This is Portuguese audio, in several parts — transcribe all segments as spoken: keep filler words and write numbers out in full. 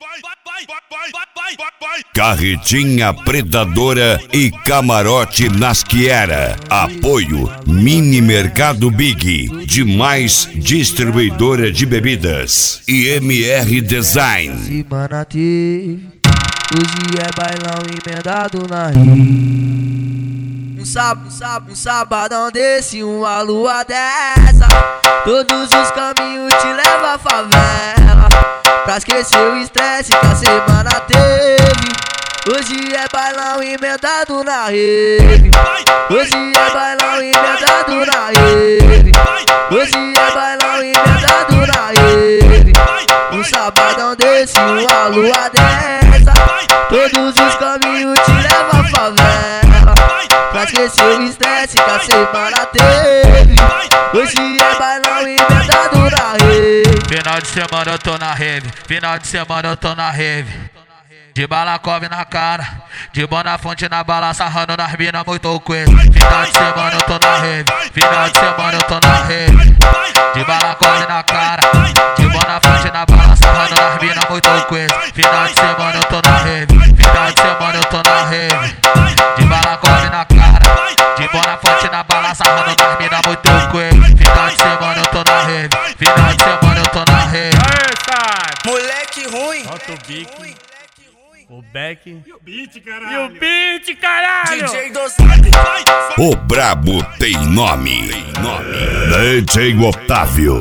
Carretinha Predadora e Camarote Nasquiera. Apoio Mini Mercado Big, Demais Distribuidora de Bebidas e M R Design. Semana teve, hoje é bailão emendado na rio. Um sábado, um sábado, um sabadão desse, uma lua dessa. Todos os caminhos te levam à favela, pra esquecer o estresse que a semana teve. Hoje é bailão emendado na rede. Hoje é bailão emendado na rede. Hoje é bailão emendado na rede. Um sabadão desse, uma lua dessa. Todos os caminhos te levam à favela, pra esquecer o estresse que a semana teve. Hoje é bailão emendado na rede. Final de semana eu tô na rave, final de semana eu tô na rave. De balacove na cara, de Bonafonte na bala, sarrando nas minas muito coisa. Final de semana eu tô na rave, final de semana eu tô na rave. De balacove na cara, de Bonafonte na bala, sarrando nas minas muito coisa. Final de semana eu tô na rave, final de semana eu tô na rave. De balacove na cara, de Bonafonte na bala, sarrando nas minas muito coisa. Final de semana eu tô na rave, final de semana eu tô na rave. Moleque ruim, Solta o bico, o back E o beat, caralho. e o beat, caralho! D J Dosado. O Brabo tem nome. Tem nome. D J Otávio.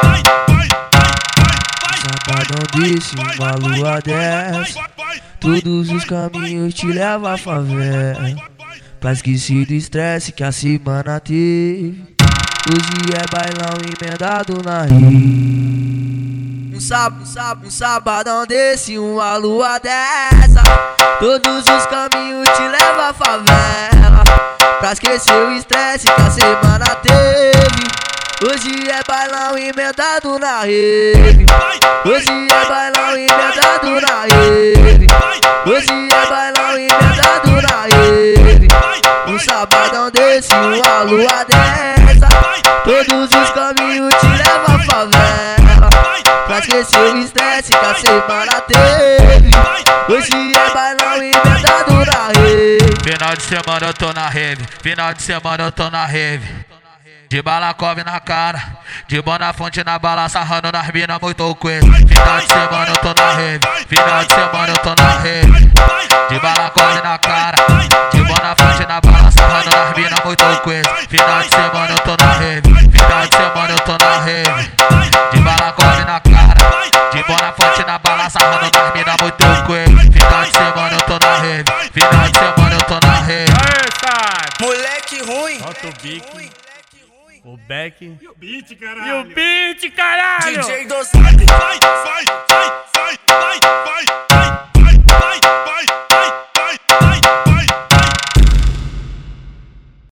Sabadão desse, uma lua dessa. Todos os caminhos te levam à favela, pra esquecer do estresse que a semana teve. Hoje é bailão emendado na rio. Um sábado, um sábado, um sabadão desse, uma lua dessa. Todos os caminhos te levam à favela, pra esquecer o estresse que a semana teve. Hoje é bailão emendado na rede. Hoje é bailão emendado na rede. Hoje é bailão emendado na rede. Um sabadão desse, uma lua dessa. Todos os caminhos te levam à favela, pra esquecer o estresse que a semana teve. Hoje é bailão emendado na rede. Final de semana eu tô na rave, final de semana eu tô na rave. De balacove na cara, de Bonafonte na bala, sarrando nas minas muito coisa. Final de semana eu tô na rave, final de semana eu tô na rave. De balacove na cara, de Bonafonte na bala, sarrando nas minas muito coisa. Final de semana eu tô na rave, final de semana eu tô na rave. De balacove na cara, de Bonafonte na bala, sarrando nas minas muito coisa. Final de semana eu tô na rave, final de semana eu tô na rave. Moleque ruim, Solta o bico, o back E o beat, e caralho. o beat, caralho! D J Dosado. Vai, vai, vai.